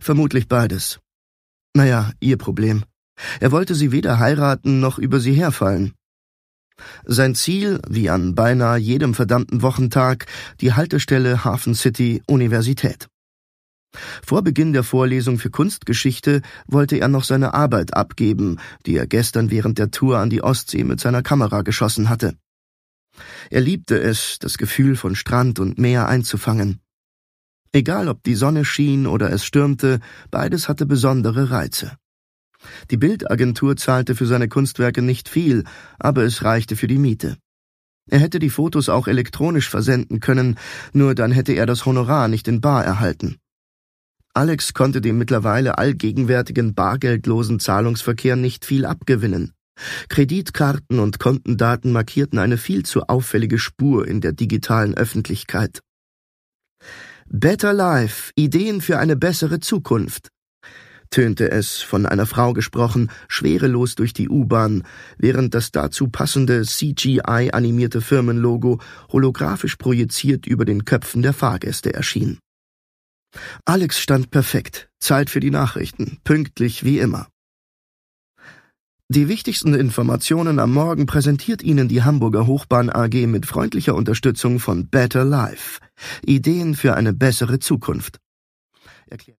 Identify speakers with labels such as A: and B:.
A: Vermutlich beides. Naja, ihr Problem. Er wollte sie weder heiraten noch über sie herfallen. Sein Ziel, wie an beinahe jedem verdammten Wochentag, die Haltestelle Hafen City Universität. Vor Beginn der Vorlesung für Kunstgeschichte wollte er noch seine Arbeit abgeben, die er gestern während der Tour an die Ostsee mit seiner Kamera geschossen hatte. Er liebte es, das Gefühl von Strand und Meer einzufangen. Egal ob die Sonne schien oder es stürmte, beides hatte besondere Reize. Die Bildagentur zahlte für seine Kunstwerke nicht viel, aber es reichte für die Miete. Er hätte die Fotos auch elektronisch versenden können, nur dann hätte er das Honorar nicht in bar erhalten. Alex konnte dem mittlerweile allgegenwärtigen bargeldlosen Zahlungsverkehr nicht viel abgewinnen. Kreditkarten und Kontendaten markierten eine viel zu auffällige Spur in der digitalen Öffentlichkeit. Better Life, Ideen für eine bessere Zukunft, tönte es, von einer Frau gesprochen, schwerelos durch die U-Bahn, während das dazu passende CGI-animierte Firmenlogo holographisch projiziert über den Köpfen der Fahrgäste erschien. Alex stand perfekt, Zeit für die Nachrichten, pünktlich wie immer. Die wichtigsten Informationen am Morgen präsentiert Ihnen die Hamburger Hochbahn AG mit freundlicher Unterstützung von Better Life, Ideen für eine bessere Zukunft.